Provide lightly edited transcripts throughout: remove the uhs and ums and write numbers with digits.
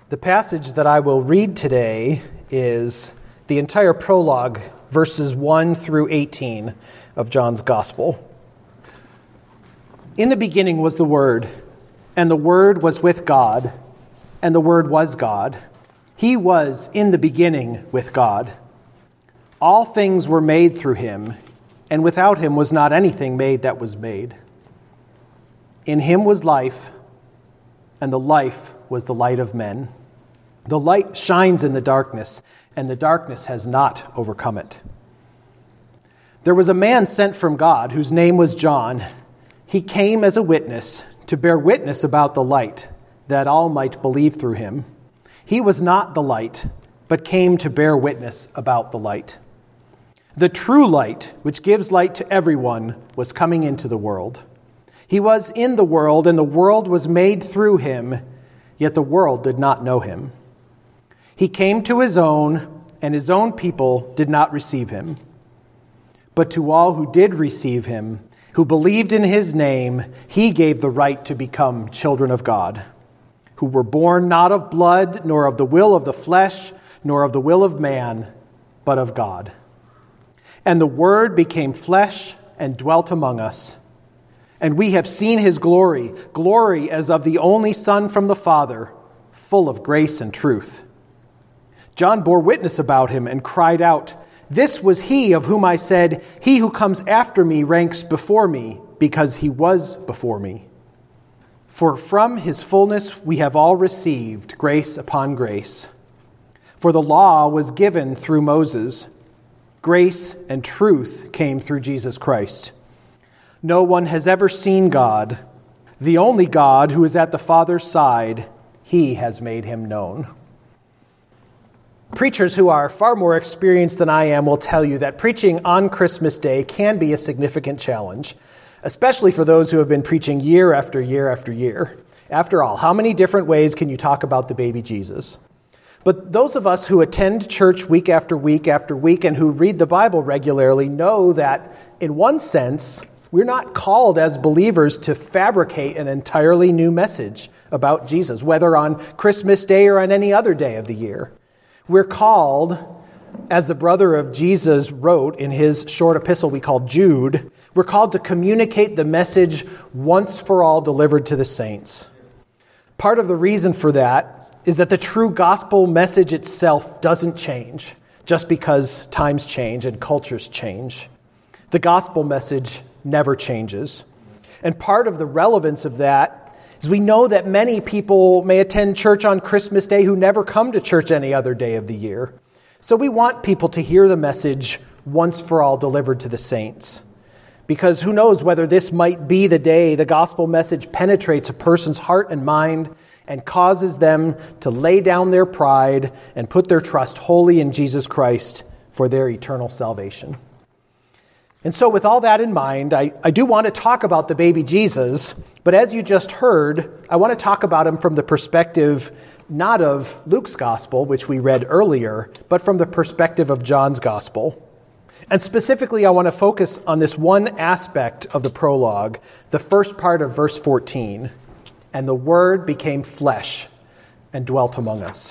The passage that I will read today is the entire prologue, verses 1 through 18 of John's Gospel. In the beginning was the Word, and the Word was with God, and the Word was God. He was in the beginning with God. All things were made through him, and without him was not anything made that was made. In him was life, and the life was the light of men. The light shines in the darkness, and the darkness has not overcome it. There was a man sent from God whose name was John. He came as a witness to bear witness about the light, that all might believe through him. He was not the light, but came to bear witness about the light. The true light, which gives light to everyone, was coming into the world. He was in the world, and the world was made through him, yet the world did not know him. He came to his own, and his own people did not receive him. But to all who did receive him, who believed in his name, he gave the right to become children of God, who were born not of blood, nor of the will of the flesh, nor of the will of man, but of God. And the Word became flesh and dwelt among us. And we have seen his glory, glory as of the only Son from the Father, full of grace and truth. John bore witness about him and cried out, "This was he of whom I said, 'He who comes after me ranks before me, because he was before me.' For from his fullness we have all received grace upon grace. For the law was given through Moses. Grace and truth came through Jesus Christ. No one has ever seen God. The only God who is at the Father's side, he has made him known." Preachers who are far more experienced than I am will tell you that preaching on Christmas Day can be a significant challenge, especially for those who have been preaching year after year after year. After all, how many different ways can you talk about the baby Jesus? But those of us who attend church week after week after week and who read the Bible regularly know that, in one sense, we're not called as believers to fabricate an entirely new message about Jesus, whether on Christmas Day or on any other day of the year. We're called, as the brother of Jesus wrote in his short epistle we call Jude, we're called to communicate the message once for all delivered to the saints. Part of the reason for that is that the true gospel message itself doesn't change just because times change and cultures change. The gospel message never changes. And part of the relevance of that is we know that many people may attend church on Christmas Day who never come to church any other day of the year. So we want people to hear the message once for all delivered to the saints. Because who knows whether this might be the day the gospel message penetrates a person's heart and mind and causes them to lay down their pride and put their trust wholly in Jesus Christ for their eternal salvation. And so with all that in mind, I do want to talk about the baby Jesus, but as you just heard, I want to talk about him from the perspective not of Luke's gospel, which we read earlier, but from the perspective of John's gospel. And specifically, I want to focus on this one aspect of the prologue, the first part of verse 14. And the Word became flesh and dwelt among us.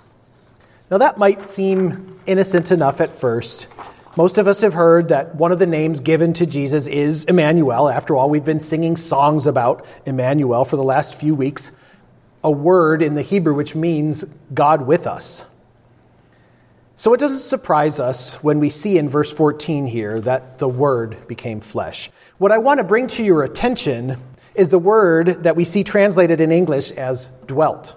Now that might seem innocent enough at first. Most of us have heard that one of the names given to Jesus is Emmanuel. After all, we've been singing songs about Emmanuel for the last few weeks, a word in the Hebrew which means God with us. So it doesn't surprise us when we see in verse 14 here that the Word became flesh. What I want to bring to your attention is the word that we see translated in English as dwelt.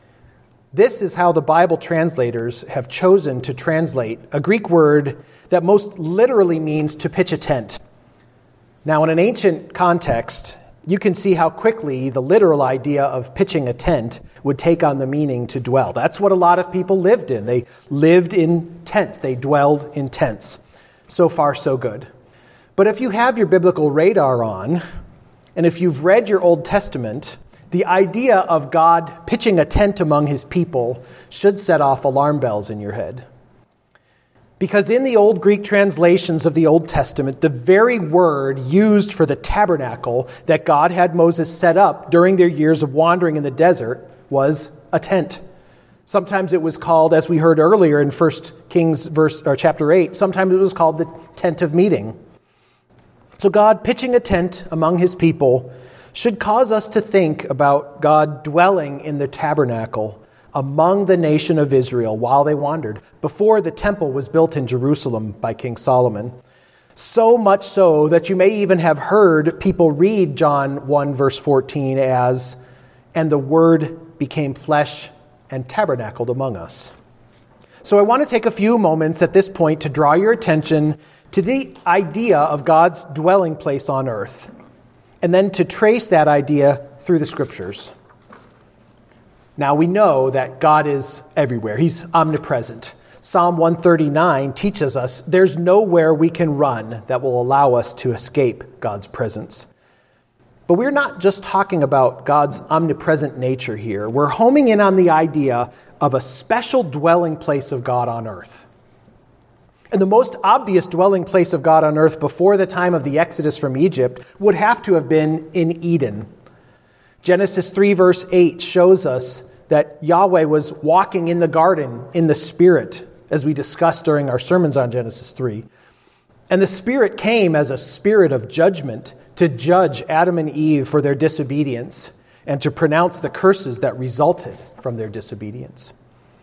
This is how the Bible translators have chosen to translate a Greek word that most literally means to pitch a tent. Now, in an ancient context, you can see how quickly the literal idea of pitching a tent would take on the meaning to dwell. That's what a lot of people lived in. They lived in tents. They dwelled in tents. So far, so good. But if you have your biblical radar on, and if you've read your Old Testament, the idea of God pitching a tent among his people should set off alarm bells in your head. Because in the old Greek translations of the Old Testament, the very word used for the tabernacle that God had Moses set up during their years of wandering in the desert was a tent. Sometimes it was called, as we heard earlier in 1 Kings chapter 8, sometimes it was called the tent of meeting. So God pitching a tent among his people should cause us to think about God dwelling in the tabernacle among the nation of Israel while they wandered, before the temple was built in Jerusalem by King Solomon. So much so that you may even have heard people read John 1 verse 14 as, "And the Word became flesh and tabernacled among us." So I want to take a few moments at this point to draw your attention to the idea of God's dwelling place on earth, and then to trace that idea through the Scriptures. Now we know that God is everywhere. He's omnipresent. Psalm 139 teaches us there's nowhere we can run that will allow us to escape God's presence. But we're not just talking about God's omnipresent nature here. We're homing in on the idea of a special dwelling place of God on earth. And the most obvious dwelling place of God on earth before the time of the Exodus from Egypt would have to have been in Eden. Genesis 3 verse 8 shows us that Yahweh was walking in the garden in the Spirit, as we discussed during our sermons on Genesis 3. And the Spirit came as a spirit of judgment to judge Adam and Eve for their disobedience and to pronounce the curses that resulted from their disobedience.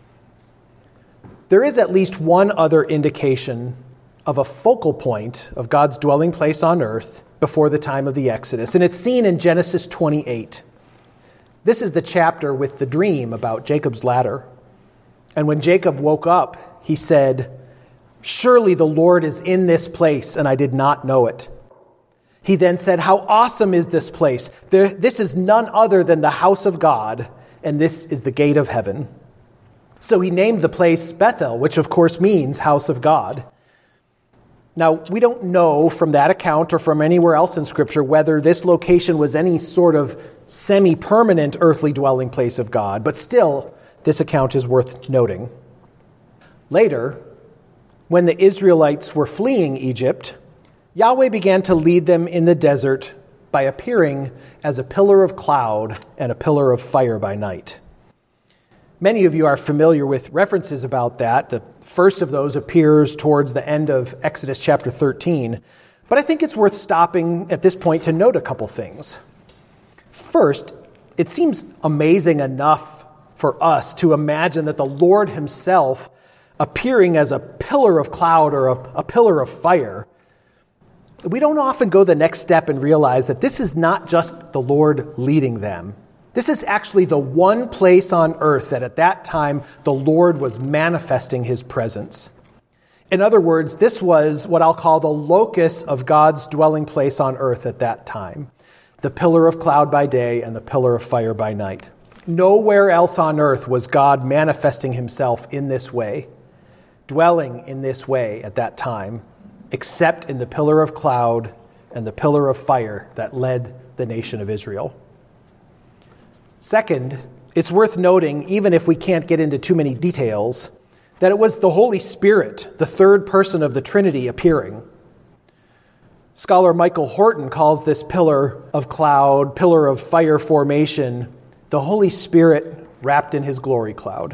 There is at least one other indication of a focal point of God's dwelling place on earth before the time of the Exodus, and it's seen in Genesis 28. This is the chapter with the dream about Jacob's ladder. And when Jacob woke up, he said, "Surely the Lord is in this place, and I did not know it." He then said, "How awesome is this place! This is none other than the house of God, and this is the gate of heaven." So he named the place Bethel, which of course means house of God. Now, we don't know from that account or from anywhere else in Scripture whether this location was any sort of semi-permanent earthly dwelling place of God, but still, this account is worth noting. Later, when the Israelites were fleeing Egypt, Yahweh began to lead them in the desert by appearing as a pillar of cloud and a pillar of fire by night. Many of you are familiar with references about that. The first of those appears towards the end of Exodus chapter 13. But I think it's worth stopping at this point to note a couple things. First, it seems amazing enough for us to imagine that the Lord himself appearing as a pillar of cloud or a pillar of fire. We don't often go the next step and realize that this is not just the Lord leading them. This is actually the one place on earth that at that time the Lord was manifesting his presence. In other words, this was what I'll call the locus of God's dwelling place on earth at that time. The pillar of cloud by day and the pillar of fire by night. Nowhere else on earth was God manifesting himself in this way, dwelling in this way at that time, except in the pillar of cloud and the pillar of fire that led the nation of Israel. Second, it's worth noting, even if we can't get into too many details, that it was the Holy Spirit, the third person of the Trinity, appearing. Scholar Michael Horton calls this pillar of cloud, pillar of fire formation, the Holy Spirit wrapped in his glory cloud.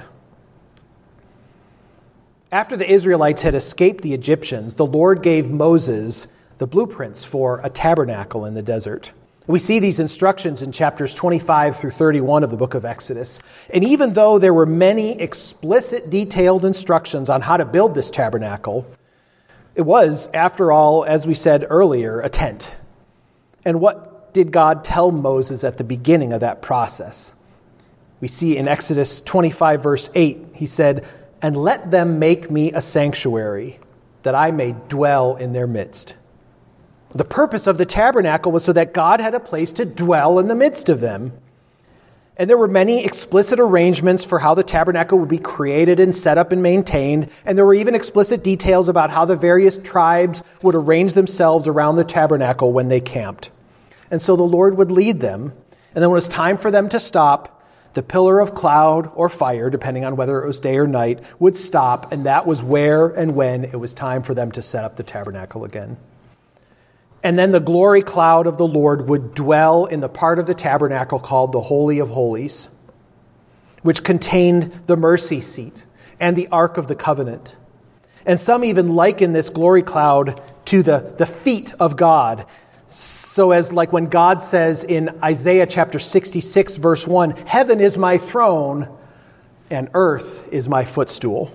After the Israelites had escaped the Egyptians, the Lord gave Moses the blueprints for a tabernacle in the desert. We see these instructions in chapters 25 through 31 of the book of Exodus. And even though there were many explicit, detailed instructions on how to build this tabernacle, it was, after all, as we said earlier, a tent. And what did God tell Moses at the beginning of that process? We see in Exodus 25, verse 8, he said, "And let them make me a sanctuary, that I may dwell in their midst." The purpose of the tabernacle was so that God had a place to dwell in the midst of them. And there were many explicit arrangements for how the tabernacle would be created and set up and maintained. And there were even explicit details about how the various tribes would arrange themselves around the tabernacle when they camped. And so the Lord would lead them. And then when it was time for them to stop, the pillar of cloud or fire, depending on whether it was day or night, would stop. And that was where and when it was time for them to set up the tabernacle again. And then the glory cloud of the Lord would dwell in the part of the tabernacle called the Holy of Holies. which contained the mercy seat and the Ark of the Covenant. And some even liken this glory cloud to the feet of God. So as like when God says in Isaiah chapter 66, verse 1, "Heaven is my throne and earth is my footstool."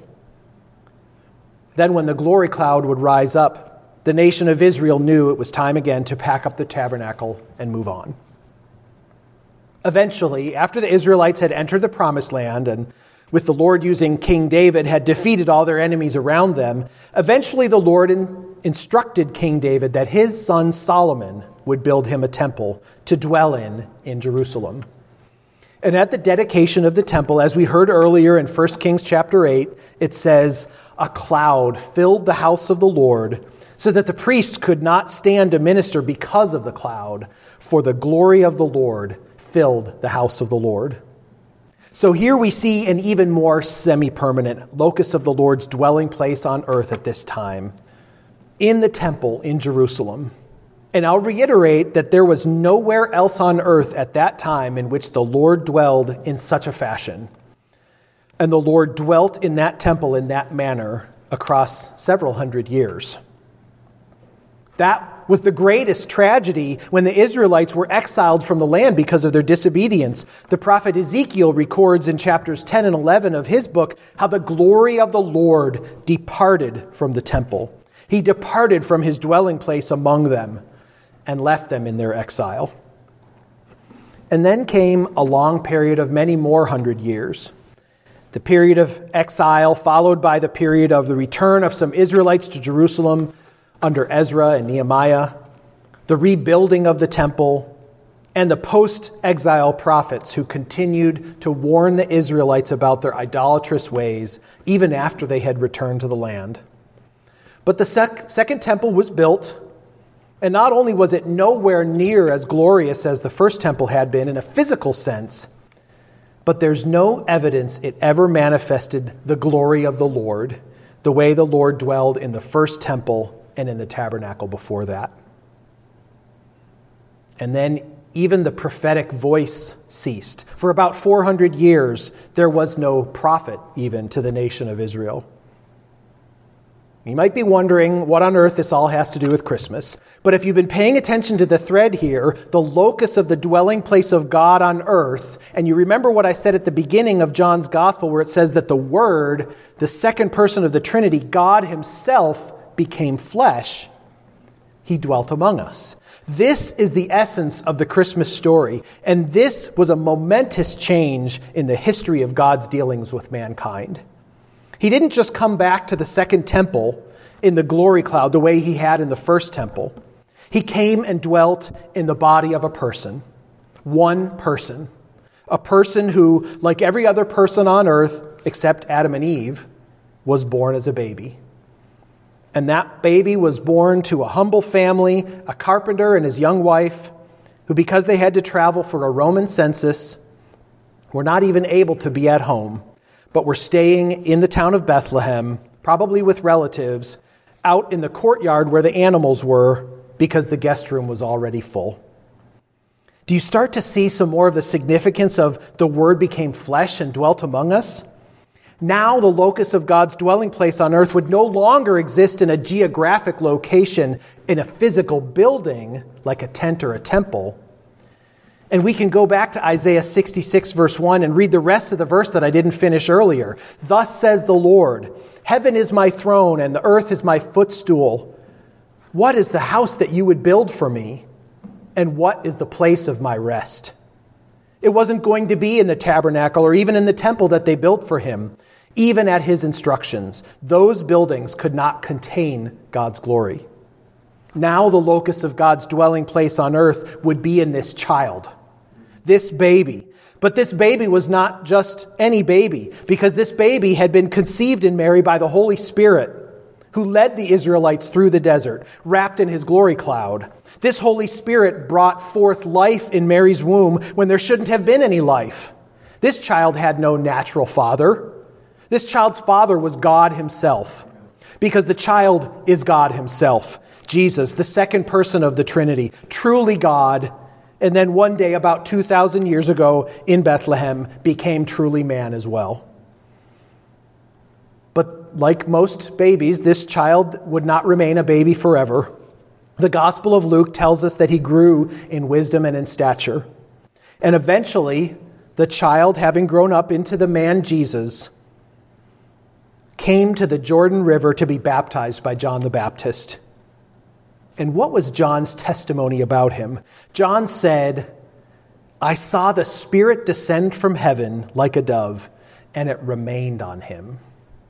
Then when the glory cloud would rise up, the nation of Israel knew it was time again to pack up the tabernacle and move on. Eventually, after the Israelites had entered the promised land and with the Lord using King David had defeated all their enemies around them, eventually the Lord instructed King David that his son Solomon would build him a temple to dwell in Jerusalem. And at the dedication of the temple, as we heard earlier in 1 Kings chapter 8, it says, "A cloud filled the house of the Lord, so that the priests could not stand to minister because of the cloud, for the glory of the Lord filled the house of the Lord." So here we see an even more semi-permanent locus of the Lord's dwelling place on earth at this time, in the temple in Jerusalem. And I'll reiterate that there was nowhere else on earth at that time in which the Lord dwelled in such a fashion. And the Lord dwelt in that temple in that manner across several hundred years. That was the greatest tragedy when the Israelites were exiled from the land because of their disobedience. The prophet Ezekiel records in chapters 10 and 11 of his book how the glory of the Lord departed from the temple. He departed from his dwelling place among them and left them in their exile. And then came a long period of many more 100 years. The period of exile followed by the period of the return of some Israelites to Jerusalem under Ezra and Nehemiah, the rebuilding of the temple, and the post-exile prophets who continued to warn the Israelites about their idolatrous ways even after they had returned to the land. But the second temple was built, and not only was it nowhere near as glorious as the first temple had been in a physical sense, but there's no evidence it ever manifested the glory of the Lord the way the Lord dwelled in the first temple and in the tabernacle before that. And then even the prophetic voice ceased. For about 400 years, there was no prophet even to the nation of Israel. You might be wondering what on earth this all has to do with Christmas. But if you've been paying attention to the thread here, the locus of the dwelling place of God on earth, and you remember what I said at the beginning of John's gospel where it says that the Word, the second person of the Trinity, God himself, became flesh, he dwelt among us. This is the essence of the Christmas story, and this was a momentous change in the history of God's dealings with mankind. He didn't just come back to the second temple in the glory cloud the way he had in the first temple. He came and dwelt in the body of a person, one person, a person who, like every other person on earth except Adam and Eve, was born as a baby. And that baby was born to a humble family, a carpenter and his young wife, who, because they had to travel for a Roman census, were not even able to be at home, but were staying in the town of Bethlehem, probably with relatives, out in the courtyard where the animals were, because the guest room was already full. Do you start to see some more of the significance of the Word became flesh and dwelt among us? Now the locus of God's dwelling place on earth would no longer exist in a geographic location in a physical building like a tent or a temple. And we can go back to Isaiah 66 verse 1 and read the rest of the verse that I didn't finish earlier. Thus says the Lord, heaven is my throne and the earth is my footstool. What is the house that you would build for me? And what is the place of my rest? It wasn't going to be in the tabernacle or even in the temple that they built for him. Even at his instructions, those buildings could not contain God's glory. Now the locus of God's dwelling place on earth would be in this child, this baby. But this baby was not just any baby, because this baby had been conceived in Mary by the Holy Spirit, who led the Israelites through the desert, wrapped in his glory cloud. This Holy Spirit brought forth life in Mary's womb when there shouldn't have been any life. This child had no natural father. This child's father was God himself, because the child is God himself, Jesus, the second person of the Trinity, truly God and then one day, about 2,000 years ago in Bethlehem, became truly man as well. But like most babies, this child would not remain a baby forever. The Gospel of Luke tells us that he grew in wisdom and in stature. And eventually, the child, having grown up into the man Jesus, came to the Jordan River to be baptized by John the Baptist. And what was John's testimony about him? John said, "I saw the Spirit descend from heaven like a dove, and it remained on him."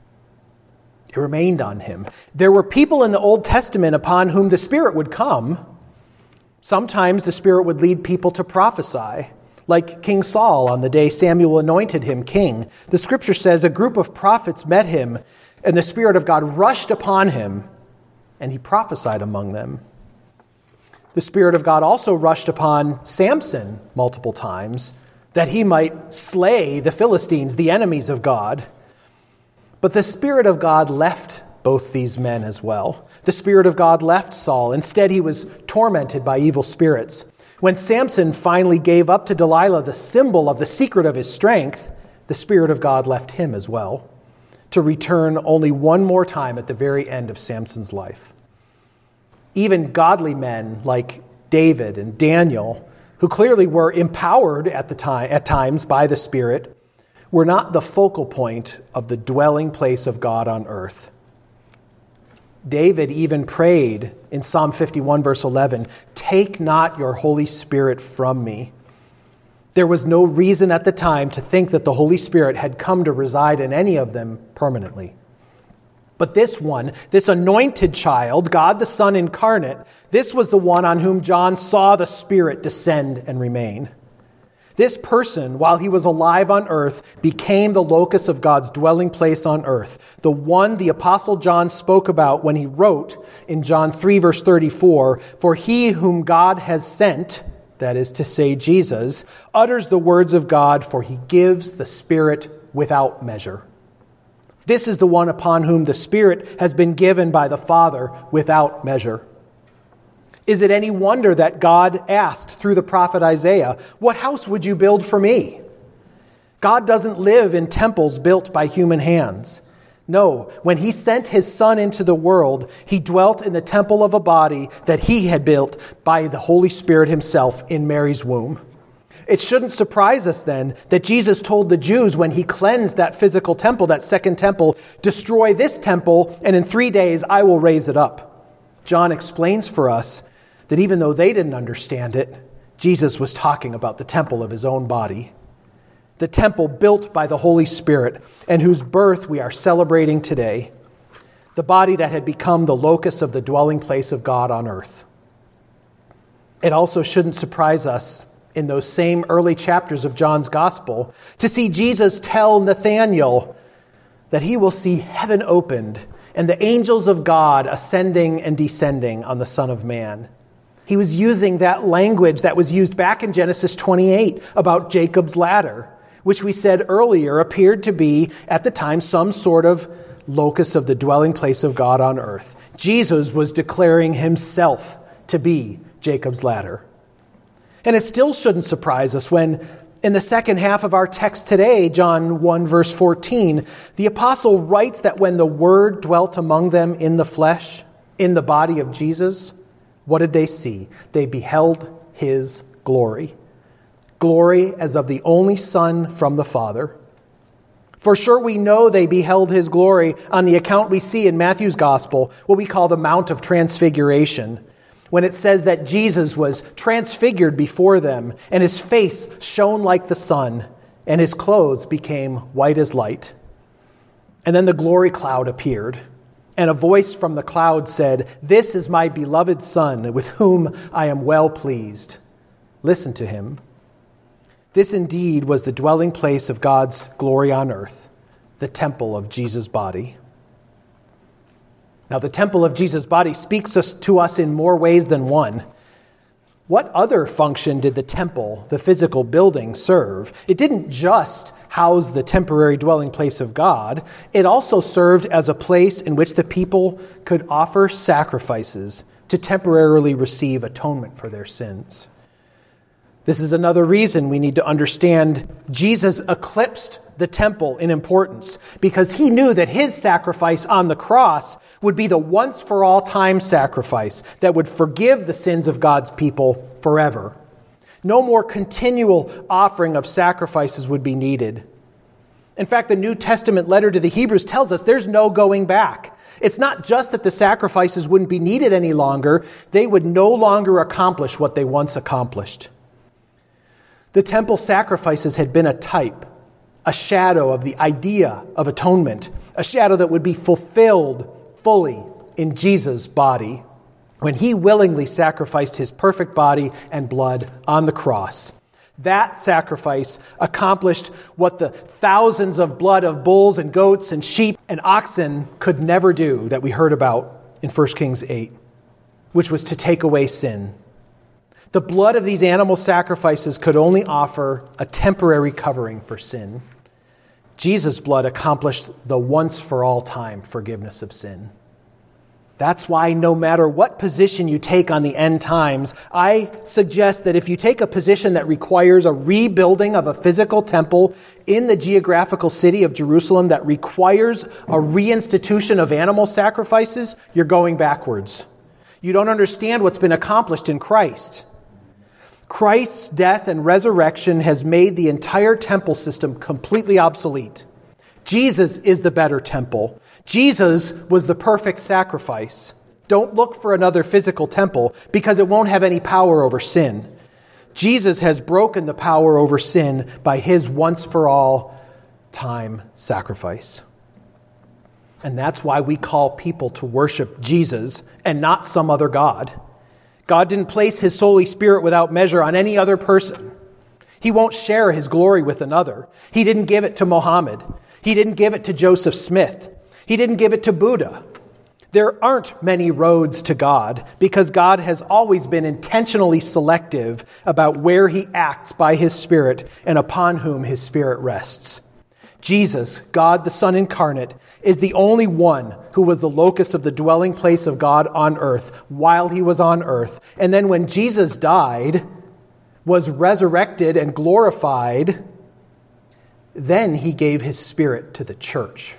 It remained on him. There were people in the Old Testament upon whom the Spirit would come. Sometimes the Spirit would lead people to prophesy, like King Saul on the day Samuel anointed him king. The Scripture says a group of prophets met him, and the Spirit of God rushed upon him, and he prophesied among them. The Spirit of God also rushed upon Samson multiple times, that he might slay the Philistines, the enemies of God. But the Spirit of God left both these men as well. The Spirit of God left Saul. Instead, he was tormented by evil spirits. When Samson finally gave up to Delilah the symbol of the secret of his strength, the Spirit of God left him as well, to return only one more time at the very end of Samson's life. Even godly men like David and Daniel, who clearly were empowered at times by the Spirit, were not the focal point of the dwelling place of God on earth. David even prayed in Psalm 51, verse 11, "Take not your Holy Spirit from me." There was no reason at the time to think that the Holy Spirit had come to reside in any of them permanently. But this one, this anointed child, God the Son incarnate, this was the one on whom John saw the Spirit descend and remain. This person, while he was alive on earth, became the locus of God's dwelling place on earth, the one the Apostle John spoke about when he wrote in John 3, verse 34, "For he whom God has sent," that is to say Jesus, "utters the words of God, for he gives the Spirit without measure." This is the one upon whom the Spirit has been given by the Father without measure. Is it any wonder that God asked through the prophet Isaiah, "What house would you build for me?" God doesn't live in temples built by human hands. No, when he sent his Son into the world, he dwelt in the temple of a body that he had built by the Holy Spirit himself in Mary's womb. It shouldn't surprise us then that Jesus told the Jews when he cleansed that physical temple, that second temple, "Destroy this temple, and in 3 days I will raise it up." John explains for us that even though they didn't understand it, Jesus was talking about the temple of his own body, the temple built by the Holy Spirit and whose birth we are celebrating today, the body that had become the locus of the dwelling place of God on earth. It also shouldn't surprise us in those same early chapters of John's Gospel to see Jesus tell Nathanael that he will see heaven opened and the angels of God ascending and descending on the Son of Man. He was using that language that was used back in Genesis 28 about Jacob's ladder, which we said earlier appeared to be, at the time, some sort of locus of the dwelling place of God on earth. Jesus was declaring himself to be Jacob's ladder. And it still shouldn't surprise us when, in the second half of our text today, John 1, verse 14, the apostle writes that when the Word dwelt among them in the flesh, in the body of Jesus, what did they see? They beheld his glory. Glory as of the only Son from the Father. For sure we know they beheld his glory on the account we see in Matthew's Gospel, what we call the Mount of Transfiguration, when it says that Jesus was transfigured before them, and his face shone like the sun, and his clothes became white as light. And then the glory cloud appeared, and a voice from the cloud said, "This is my beloved Son, with whom I am well pleased. Listen to him." This indeed was the dwelling place of God's glory on earth, the temple of Jesus' body. Now, the temple of Jesus' body speaks to us in more ways than one. What other function did the temple, the physical building, serve? It didn't just house the temporary dwelling place of God. It also served as a place in which the people could offer sacrifices to temporarily receive atonement for their sins. This is another reason we need to understand Jesus eclipsed the temple in importance, because he knew that his sacrifice on the cross would be the once-for-all-time sacrifice that would forgive the sins of God's people forever. No more continual offering of sacrifices would be needed. In fact, the New Testament letter to the Hebrews tells us there's no going back. It's not just that the sacrifices wouldn't be needed any longer, they would no longer accomplish what they once accomplished. The temple sacrifices had been a type, a shadow of the idea of atonement, a shadow that would be fulfilled fully in Jesus' body when he willingly sacrificed his perfect body and blood on the cross. That sacrifice accomplished what the thousands of blood of bulls and goats and sheep and oxen could never do that we heard about in 1 Kings 8, which was to take away sin. The blood of these animal sacrifices could only offer a temporary covering for sin. Jesus' blood accomplished the once-for-all-time forgiveness of sin. That's why no matter what position you take on the end times, I suggest that if you take a position that requires a rebuilding of a physical temple in the geographical city of Jerusalem, that requires a reinstitution of animal sacrifices, you're going backwards. You don't understand what's been accomplished in Christ. Christ's death and resurrection has made the entire temple system completely obsolete. Jesus is the better temple. Jesus was the perfect sacrifice. Don't look for another physical temple because it won't have any power over sin. Jesus has broken the power over sin by his once-for-all time sacrifice. And that's why we call people to worship Jesus and not some other God. God didn't place his Holy Spirit without measure on any other person. He won't share his glory with another. He didn't give it to Mohammed. He didn't give it to Joseph Smith. He didn't give it to Buddha. There aren't many roads to God because God has always been intentionally selective about where he acts by his Spirit and upon whom his Spirit rests. Jesus, God the Son incarnate, is the only one who was the locus of the dwelling place of God on earth while he was on earth. And then when Jesus died, was resurrected and glorified, then he gave his Spirit to the church.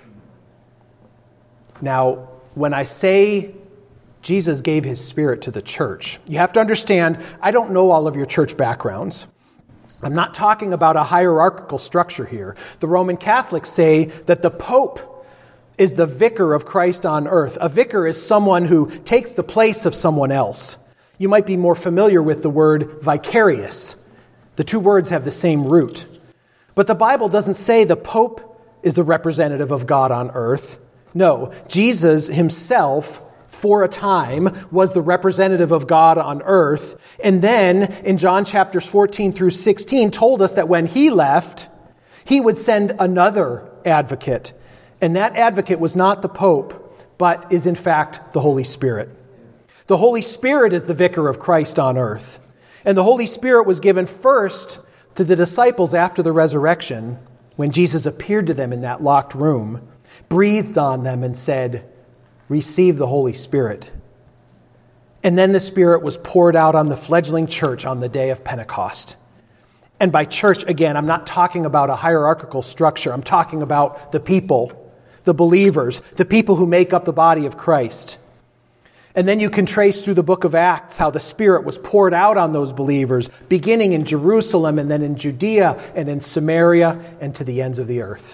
Now, when I say Jesus gave his Spirit to the church, you have to understand, I don't know all of your church backgrounds. I'm not talking about a hierarchical structure here. The Roman Catholics say that the Pope is the vicar of Christ on earth. A vicar is someone who takes the place of someone else. You might be more familiar with the word vicarious. The two words have the same root. But the Bible doesn't say the Pope is the representative of God on earth. No, Jesus himself, for a time, was the representative of God on earth. And then, in John chapters 14 through 16, told us that when he left, he would send another advocate. And that advocate was not the Pope, but is in fact the Holy Spirit. The Holy Spirit is the vicar of Christ on earth. And the Holy Spirit was given first to the disciples after the resurrection, when Jesus appeared to them in that locked room, breathed on them and said, "Receive the Holy Spirit." And then the Spirit was poured out on the fledgling church on the day of Pentecost. And by church, again, I'm not talking about a hierarchical structure. I'm talking about the people, the believers, the people who make up the body of Christ. And then you can trace through the book of Acts how the Spirit was poured out on those believers, beginning in Jerusalem and then in Judea and in Samaria and to the ends of the earth.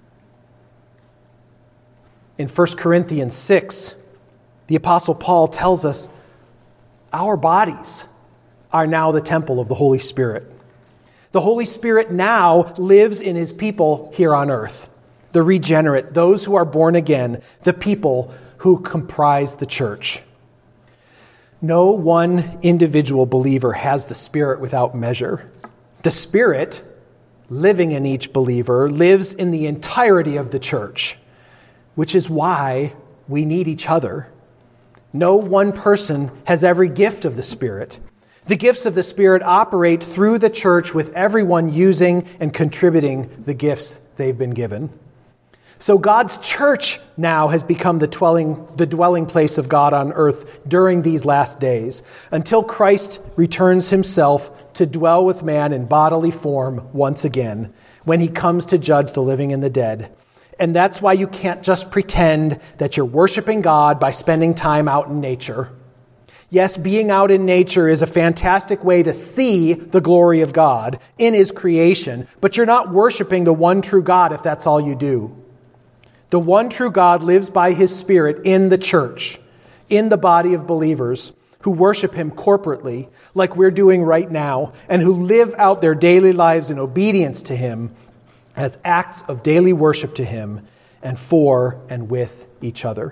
In 1 Corinthians 6, the Apostle Paul tells us our bodies are now the temple of the Holy Spirit. The Holy Spirit now lives in his people here on earth, the regenerate, those who are born again, the people who comprise the church. No one individual believer has the Spirit without measure. The Spirit, living in each believer, lives in the entirety of the church, which is why we need each other. No one person has every gift of the Spirit. The gifts of the Spirit operate through the church with everyone using and contributing the gifts they've been given. So God's church now has become the dwelling place of God on earth during these last days, until Christ returns himself to dwell with man in bodily form once again, when he comes to judge the living and the dead. And that's why you can't just pretend that you're worshiping God by spending time out in nature. Yes, being out in nature is a fantastic way to see the glory of God in his creation, but you're not worshiping the one true God if that's all you do. The one true God lives by his Spirit in the church, in the body of believers who worship him corporately, like we're doing right now, and who live out their daily lives in obedience to him as acts of daily worship to him and for and with each other.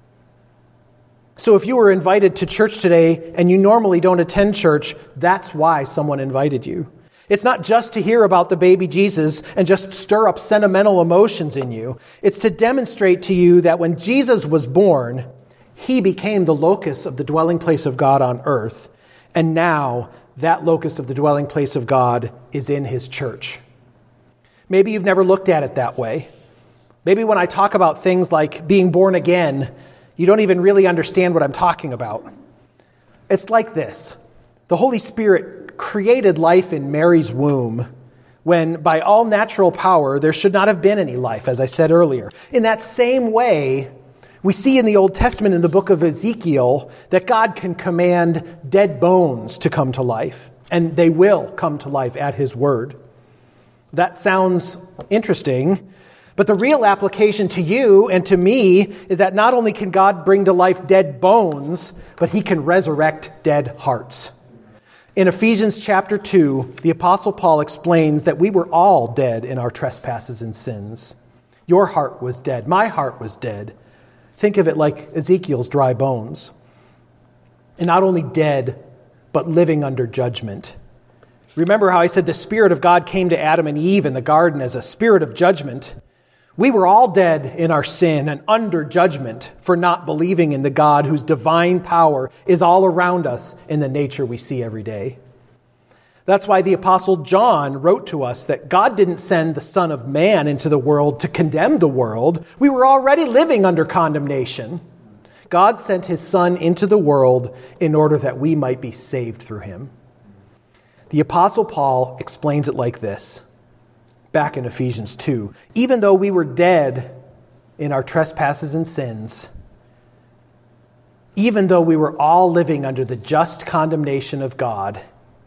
So if you were invited to church today and you normally don't attend church, that's why someone invited you. It's not just to hear about the baby Jesus and just stir up sentimental emotions in you. It's to demonstrate to you that when Jesus was born, he became the locus of the dwelling place of God on earth. And now that locus of the dwelling place of God is in his church. Maybe you've never looked at it that way. Maybe when I talk about things like being born again, you don't even really understand what I'm talking about. It's like this. The Holy Spirit created life in Mary's womb when, by all natural power, there should not have been any life, as I said earlier. In that same way, we see in the Old Testament in the book of Ezekiel that God can command dead bones to come to life, and they will come to life at his word. That sounds interesting, but the real application to you and to me is that not only can God bring to life dead bones, but he can resurrect dead hearts. In Ephesians chapter 2, the Apostle Paul explains that we were all dead in our trespasses and sins. Your heart was dead. My heart was dead. Think of it like Ezekiel's dry bones. And not only dead, but living under judgment. Remember how I said the Spirit of God came to Adam and Eve in the garden as a spirit of judgment? We were all dead in our sin and under judgment for not believing in the God whose divine power is all around us in the nature we see every day. That's why the Apostle John wrote to us that God didn't send the Son of Man into the world to condemn the world. We were already living under condemnation. God sent his Son into the world in order that we might be saved through him. The Apostle Paul explains it like this. Back in Ephesians 2, even though we were dead in our trespasses and sins, even though we were all living under the just condemnation of God,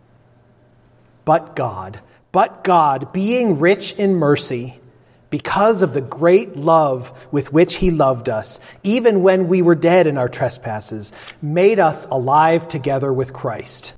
but God, being rich in mercy, because of the great love with which he loved us, even when we were dead in our trespasses, made us alive together with Christ.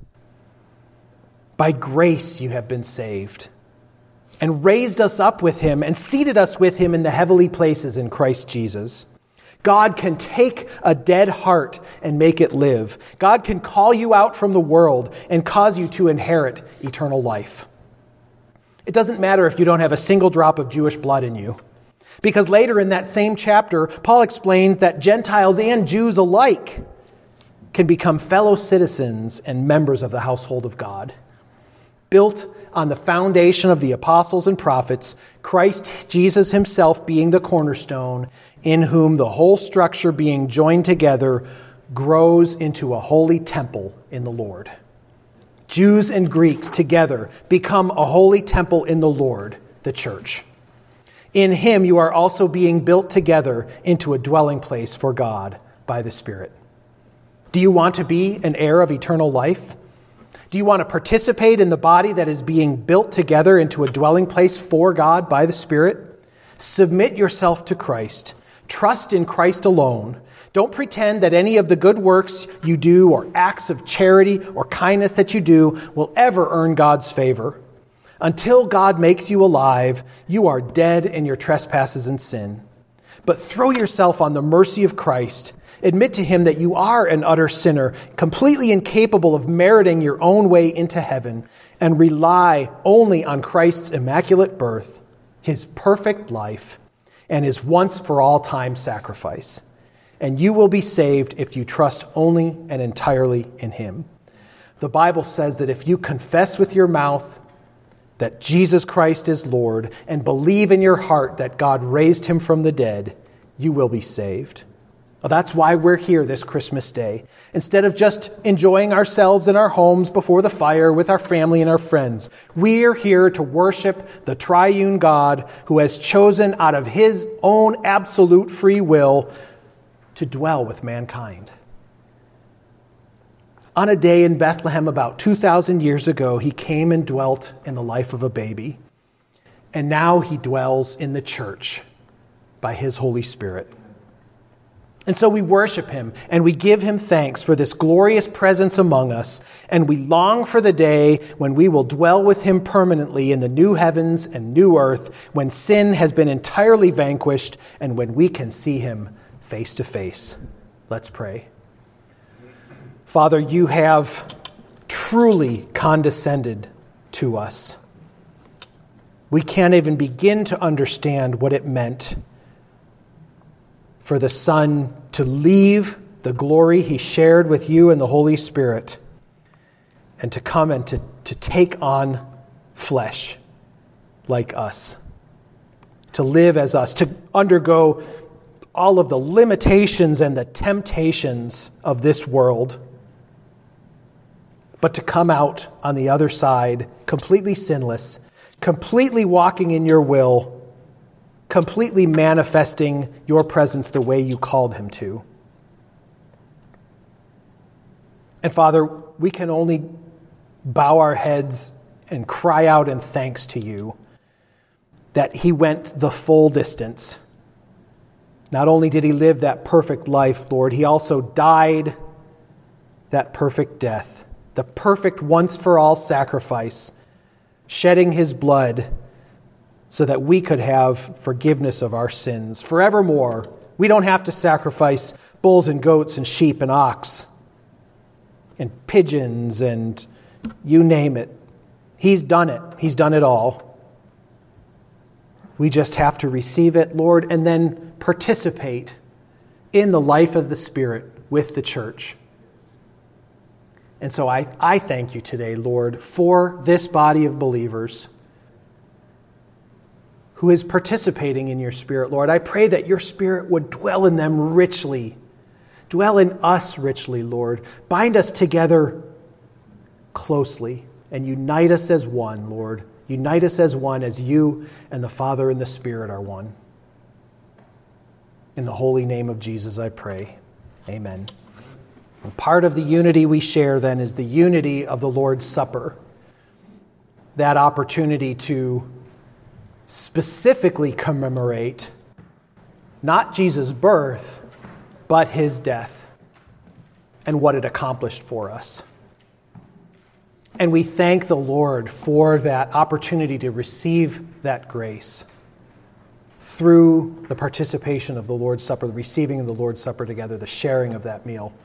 By grace you have been saved, and raised us up with him and seated us with him in the heavenly places in Christ Jesus. God can take a dead heart and make it live. God can call you out from the world and cause you to inherit eternal life. It doesn't matter if you don't have a single drop of Jewish blood in you, because later in that same chapter, Paul explains that Gentiles and Jews alike can become fellow citizens and members of the household of God. Built on the foundation of the apostles and prophets, Christ Jesus himself being the cornerstone, in whom the whole structure being joined together grows into a holy temple in the Lord. Jews and Greeks together become a holy temple in the Lord, the church. In him you are also being built together into a dwelling place for God by the Spirit. Do you want to be an heir of eternal life? Do you want to participate in the body that is being built together into a dwelling place for God by the Spirit? Submit yourself to Christ. Trust in Christ alone. Don't pretend that any of the good works you do or acts of charity or kindness that you do will ever earn God's favor. Until God makes you alive, you are dead in your trespasses and sin. But throw yourself on the mercy of Christ. Admit to him that you are an utter sinner, completely incapable of meriting your own way into heaven, and rely only on Christ's immaculate birth, his perfect life, and his once for all time sacrifice. And you will be saved if you trust only and entirely in him. The Bible says that if you confess with your mouth that Jesus Christ is Lord and believe in your heart that God raised him from the dead, you will be saved. Well, that's why we're here this Christmas Day. Instead of just enjoying ourselves in our homes before the fire with our family and our friends, we are here to worship the triune God who has chosen out of his own absolute free will to dwell with mankind. On a day in Bethlehem about 2,000 years ago, he came and dwelt in the life of a baby. And now he dwells in the church by his Holy Spirit. And so we worship him and we give him thanks for this glorious presence among us. And we long for the day when we will dwell with him permanently in the new heavens and new earth, when sin has been entirely vanquished and when we can see him face to face. Let's pray. Father, you have truly condescended to us. We can't even begin to understand what it meant for the Son to leave the glory he shared with you and the Holy Spirit and to come and to take on flesh like us, to live as us, to undergo all of the limitations and the temptations of this world, but to come out on the other side completely sinless, completely walking in your will, completely manifesting your presence the way you called him to. And Father, we can only bow our heads and cry out in thanks to you that he went the full distance. Not only did he live that perfect life, Lord, he also died that perfect death, the perfect once-for-all sacrifice, shedding his blood so that we could have forgiveness of our sins forevermore. We don't have to sacrifice bulls and goats and sheep and ox and pigeons and you name it. He's done it. He's done it all. We just have to receive it, Lord, and then participate in the life of the Spirit with the church. And so I thank you today, Lord, for this body of believers who is participating in your Spirit, Lord. I pray that your Spirit would dwell in them richly, dwell in us richly, Lord. Bind us together closely and unite us as one, Lord. Unite us as one, as you and the Father and the Spirit are one. In the holy name of Jesus, I pray. Amen. And part of the unity we share then is the unity of the Lord's Supper. That opportunity to specifically commemorate not Jesus' birth, but his death and what it accomplished for us. And we thank the Lord for that opportunity to receive that grace through the participation of the Lord's Supper, the receiving of the Lord's Supper together, the sharing of that meal.